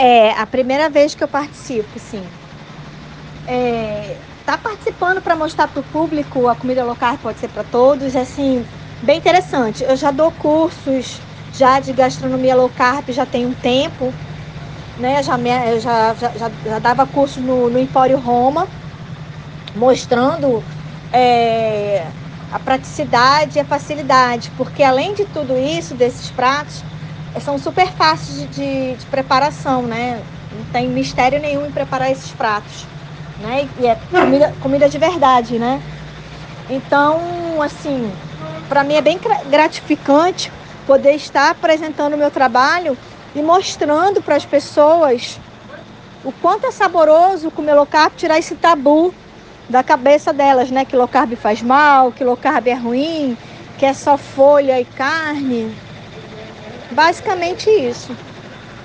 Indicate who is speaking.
Speaker 1: É a primeira vez que eu participo, sim. Tá participando para mostrar para o público a comida low carb pode ser para todos, é assim, bem interessante. Eu já dou cursos já de gastronomia low carb já tem um tempo, né? Eu já dava curso no Empório Roma, mostrando é, a praticidade e a facilidade, porque além de tudo isso, desses pratos, são super fáceis de preparação, né? Não tem mistério nenhum em preparar esses pratos, né? E é comida de verdade, né? Então, assim, para mim é bem gratificante poder estar apresentando o meu trabalho e mostrando para as pessoas o quanto é saboroso comer low carb, tirar esse tabu da cabeça delas, né? Que low carb faz mal, que low carb é ruim, que é só folha e carne. Basicamente isso.